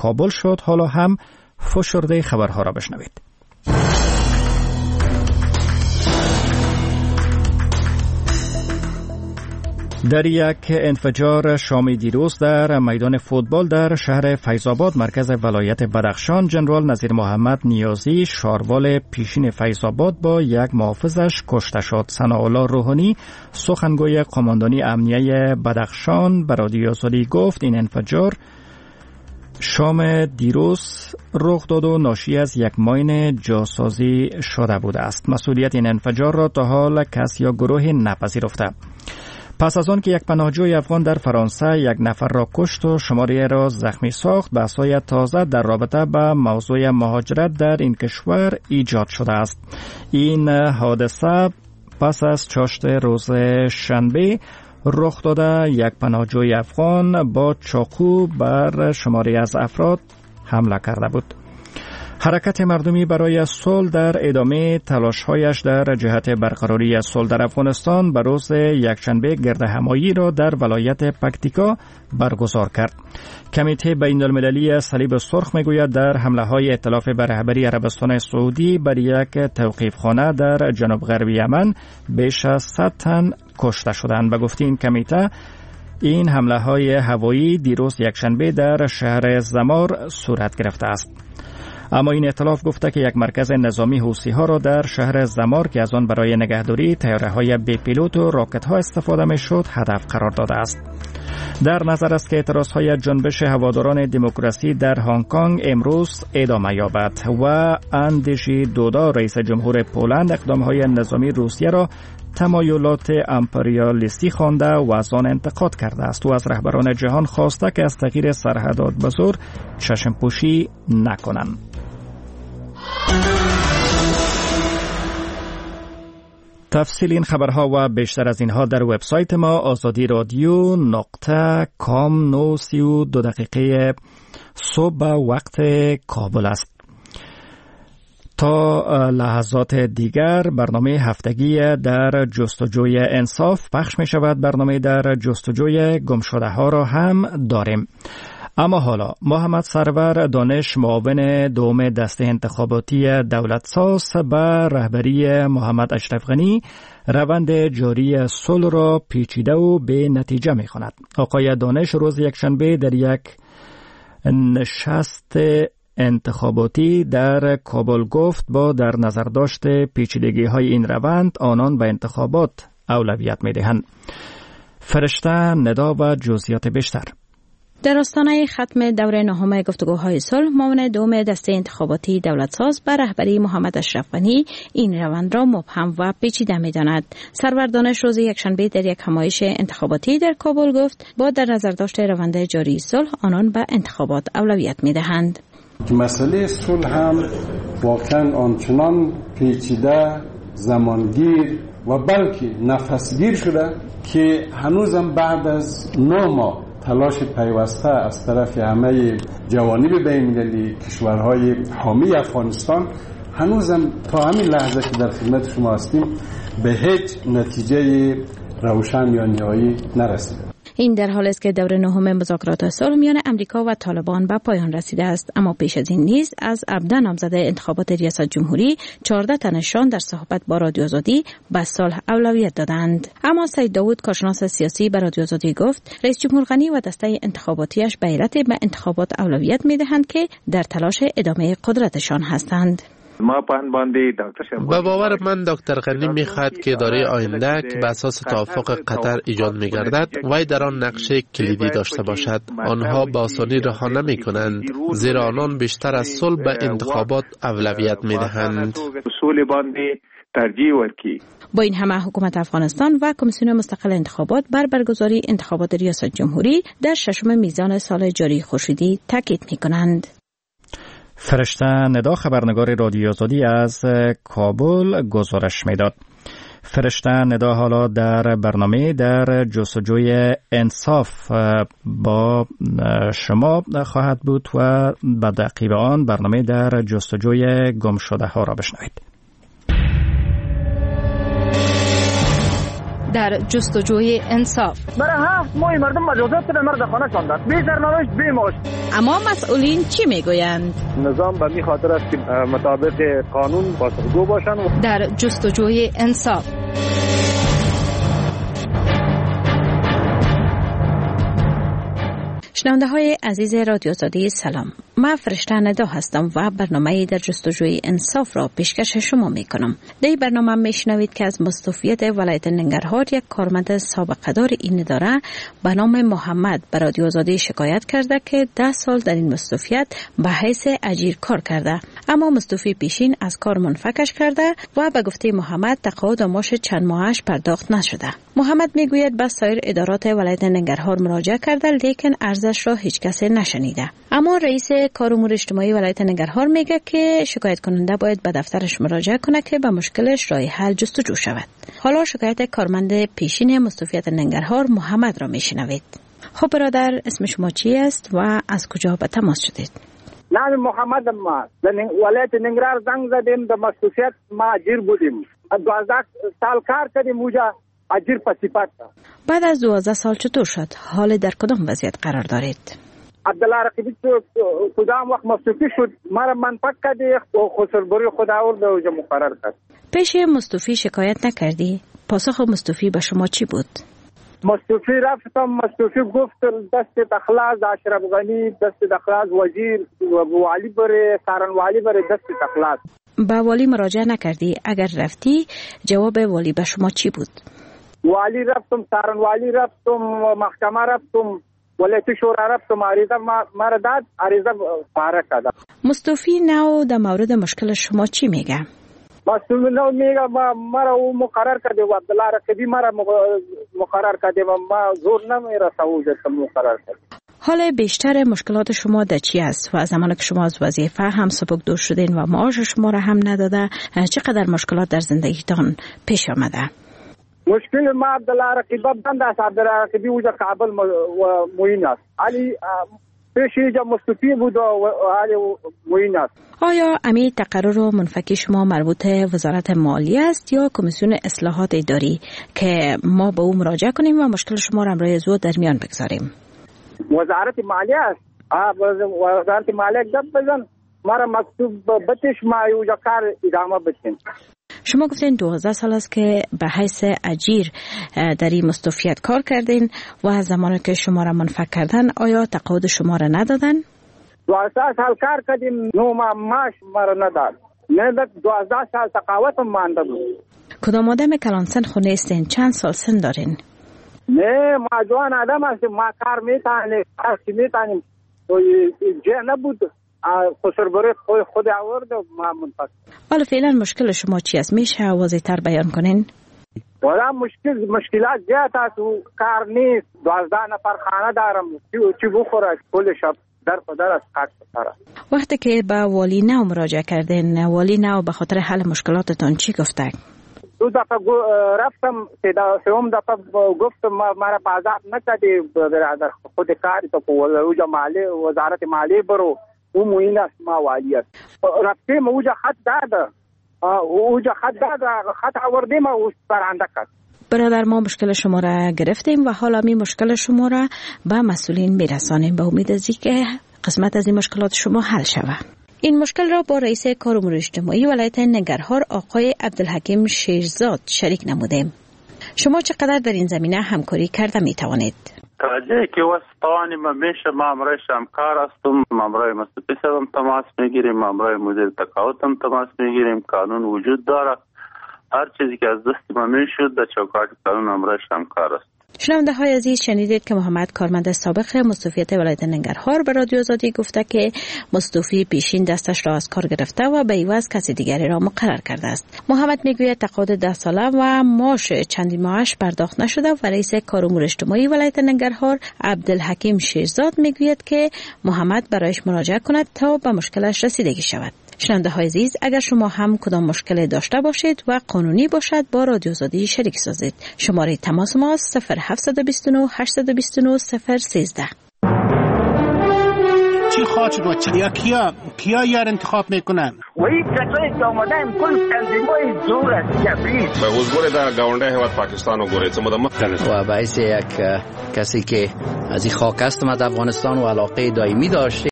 کابل شد. حالا هم فشرده خبرها را بشنوید. در یک انفجار شامی دیروز در میدان فوتبال در شهر فیض‌آباد مرکز ولایت بدخشان، جنرال نظیر محمد نیازی شاروال پیشین فیض‌آباد با یک محافظش کشته شد. ثناءالله روحانی سخنگوی قماندانی امنیه بدخشان به رادیو آزادی گفت این انفجار شام دیروز رخ داد و ناشی از یک ماین جاسازی شده بوده است. مسئولیت این انفجار را تا حال کس یا گروهی نپذیرفته. پس از آن که یک پناهجوی افغان در فرانسه یک نفر را کشت و شماری را زخمی ساخت، بحث‌های تازه در رابطه با موضوع مهاجرت در این کشور ایجاد شده است. این حادثه پس از چاشت روز شنبه رخ داده یک پناهجوی افغان با چاقو بر شماری از افراد حمله کرده بود. حرکت مردمی برای صلح در ادامه تلاش‌هایش در جهت برقراری صلح در افغانستان به روز یکشنبه گردهمایی را در ولایت پکتیکا برگزار کرد. کمیته بین‌المللی صلیب سرخ میگوید در حمله‌های ائتلاف به رهبری عربستان سعودی بر یک توقیفخانه در جنوب غربی یمن بیش از 100 تن کشته شدند. به گفته این کمیته این حمله‌های هوایی دیروز یکشنبه در شهر زمار صورت گرفته است. اما این ائتلاف گفته که یک مرکز نظامی حوثی‌ها را در شهر زمار که از آن برای نگهداری طیاره‌های بی پیلوت و راکت‌ها استفاده می‌شد هدف قرار داده است. در نظر است که اعتراض‌های جنبش هواداران دموکراسی در هنگ کنگ امروز ادامه یابد و اندیشی دودا رئیس جمهور پولند اقدام‌های نظامی روسیه را تمایلات امپریالیستی خوانده و از آن انتقاد کرده است و از رهبران جهان خواسته که از تغییر سرحدات به زور چشم پوشی نکنند. تفصیل این خبرها و بیشتر از اینها در وبسایت ما azadi.radio.com 9:32 صبح وقت کابل است. تا لحظات دیگر برنامه هفتگی در جستجوی انصاف پخش می شود. برنامه در جستجوی گمشده ها را هم داریم. اما حالا محمد سرور دانش معاون دوم دسته انتخاباتی دولتساز به رهبری محمد اشرف غنی روند جاری صلح را پیچیده و به نتیجه می خواند. آقای دانش روز یکشنبه در یک نشست انتخاباتی در کابل گفت با در نظر داشت پیچیدگی های این روند آنان به انتخابات اولویت می دهند. فرشته ندا و جزئیات بیشتر. در آستانه ختم دوره نهم گفتگوهای صلح، معاون دوم دسته انتخاباتی دولتساز به رهبری محمد اشرف غنی این روند را مبهم و پیچیده می‌داند. سرور دانش روز یکشنبه در یک همایش انتخاباتی در کابل گفت با در نظر داشت روند جاری صلح آنان به انتخابات اولویت می‌دهند. مسئله صلح هم واقعا آنچنان پیچیده، زمانگیر و بلکه نفسگیر شده که هنوزم بعد از 9 ماه تلاش پیوسته از طرف همه جوانب بین‌المللی کشورهای حامی افغانستان هنوزم تا همین لحظه که در خدمت شما هستیم به هیچ نتیجه روشن یا نهایی نرسیده. این در حالی است که دور نهم مذاکرات صلح میان امریکا و طالبان به پایان رسیده است، اما پیش از این نیز از 17 نامزد انتخابات ریاست جمهوری 14 تنشان در صحبت با رادیو آزادی به صلح اولویت دادند. اما سید داوود کارشناس سیاسی به رادیو آزادی گفت رئیس جمهور غنی و دسته انتخاباتیش به علت به انتخابات اولویت میدهند که در تلاش ادامه قدرتشان هستند. به باور من دکتر غنی میخواد که اداره آینده که به اساس توافق قطر ایجاد میگردد وی در آن نقشه کلیدی داشته باشد. آنها با آسانی رها نمی کنند، زیرا آنان بیشتر از صلح به انتخابات اولویت میدهند. با این همه حکومت افغانستان و کمیسیون مستقل انتخابات بر برگزاری انتخابات ریاست جمهوری در 6 میزان سال جاری خورشیدی تاکید میکنند. فرشته ندا خبرنگار رادیو آزادی از کابل گزارش میداد. فرشته ندا حالا در برنامه در جستجوی انصاف با شما خواهد بود و به تعقیب آن برنامه در جستجوی گمشده ها را بشنوید. در جستجوی انصاف. برای 7 ماه مردم مجازات به مرد خانه شاندند، بی سرنوشت بی معاش. اما مسئولین چی میگویند؟ نظام به این خاطر است که مطابق قانون پاسخگو باشند. در جستجوی انصاف. شنونده های عزیز رادیو آزادی سلام، من فرشته ندا هستم و برنامه در جستجوی انصاف را پیشکش شما می کنم. در این برنامه می شنوید که از مستوفیت ولایت ننگرهار یک کارمند سابقه دار این اداره به نام محمد به رادیو آزادی شکایت کرده که 10 سال در این مستوفیت به حیث اجیر کار کرده، اما مستوفی پیشین از کار منفکش کرده و به گفته محمد تقاعد و معاش چند ماهش پرداخت نشده. محمد می گوید به سایر ادارات ولایت ننگرهار مراجعه کرده، لیکن ارزش را هیچ کس نشنیده. اما رئیس کار امور اجتماعی ولایت ننگرهار میگه که شکایت کننده باید به دفترش مراجعه کنه که به مشکلش راه حل جستجو شود. حالا شکایت کارمند پیشین مستوفیت ننگرهار محمد را میشنوید. خب برادر، اسم شما چی است و از کجا به تماس شدید؟ نام محمد ما ولایت ننگرهار زنگ زدیم، در مستوفیت ما اجیر بودیم. 12 سال کار کردیم اونجا اجیر پسیپت. بعد از 12 سال چطور شد؟ حال در کدام وضعیت قرار دارید؟ عبدالله رقیبی کدام وقت مستوفی شد، مرا منفک کرده و خسربری خود آورد و اوجا مقرر کرد. پیش مستوفی شکایت نکردی؟ پاسخ مستوفی به شما چی بود؟ مستوفی رفتم، مستوفی گفت دست اخلاص اشرف غنی، دست اخلاص وزیر والی بره، سارن والی بره، دست اخلاص. با والی مراجعه نکردی؟ اگر رفتی جواب والی به شما چی بود؟ والی رفتم، سارن والی رفتم، محکمه رفتم، ولایت شورا رفتم، عریضه مرا داد، عریضه پاره کرد. مستوفی نو در مورد مشکل شما چی میگه؟ مستوفی نو میگه مرا او مقرر کرده و عبدالله رقیبی مرا مقرر کرده و ما زور نمیرسه که مقرر کرده. حال بیشتر مشکلات شما در چی است و زمانی که شما از وظیفه هم سبکدور شدین و معاش شما را هم نداده، چقدر مشکلات در زندگیتان پیش آمده؟ مشکل ما عبدالله رقیبی بند است. عبدالله رقیبی اوجا کابل و موین است، علی پیش اینجا مستوفی بود و علی موین است. آیا امی تقرر و منفکی شما مربوط وزارت مالیه است یا کمیسیون اصلاحات اداری که ما به او مراجعه کنیم و مشکل شما را امروز زود در میان بگذاریم؟ وزارت مالیه است. وزارت مالیه گپ بزن، مرا مکتوب بتش ما اوجا کار ادامه بدیم. شما گفتین 12 سال است که به حیث اجیر در این مستوفیت کار کردین و زمانی که شما را منفک کردن آیا تقاعد شما را ندادن؟ 12 سال کار کردیم، 9 ماه معاش مرا نداد. نه 12 سال تقاعد مانده بود. کدام آدم کلان سن خو نیستین؟ چند سال سن دارین؟ نه ما جوان آدم هستیم، ما کار میتانیم. تو جه نبود، خسربری خود آورد و ما منفک. حالا فعلا مشکل شما چی است؟ میشه واضح تر بیان کنین؟ والا مشکلات زیاد است و کار نیست. 12 نفر خانه دارم، چی بخوره کل شب در پدر از خاک سپاره. وقتی که به والی نو مراجعه کردین، والی نو به خاطر حل مشکلاتتان چی گفته؟ 2 دفعه رفتم، 3م دفعه گفتم مرا بازار نکردی در خود کاری تو اوجا مالی وزارت مالی برو او موین است، ما والی است. رفتیم اوجا خط داده، خط آوردیم و برنده کرد. برادر، ما مشکل شما را گرفتیم و حالا می مشکل شما را به مسئولین میرسانیم، به امید از اینکه قسمت از این مشکلات شما حل شود. این مشکل را با رئیس کار امور اجتماعی ولایت ننگرهار آقای عبدالحکیم شیرزاد شریک نمودیم. شما چقدر در این زمینه همکاری کرده می توانید؟ توجه که واسطانی ما میشه، ما امرای شمکار هستم، ما امرای مستوفی هم تماس میگیریم، ما امرای مدیر تقاعد هم تماس میگیریم. قانون وجود داره، هر چیزی که از دست ما میشد در چوکاٹ قانون امرای شمکار است. شنونده های عزیز، شنیدید که محمد کارمند سابق مستوفیت ولایت ننگرهار به رادیو آزادی گفته که مستوفی پیشین دستش را از کار گرفته و به عوض کسی دیگری را مقرر کرده است. محمد میگوید تقاعد 10 ساله و معاش چندی ماهش پرداخت نشده و رئیس کار امور اجتماعی ولایت ننگرهار عبدالحکیم شیرزاد میگوید که محمد برایش مراجعه کند تا به مشکلش رسیدگی شود. شنونده های عزیز، اگر شما هم کدام مشکل داشته باشید و قانونی باشد با رادیو آزادی شریک سازید. شماره تماس ما 0729 829 013. چی خواهد شد و یا کیا یار انتخاب میکنن و این کسایی که آمدن کل تنظیمای زور است جبری به حضور در گاونده هیواد پاکستان و گوره و باعث یک کسی که از این خاک است افغانستان و علاقه دائمی داشته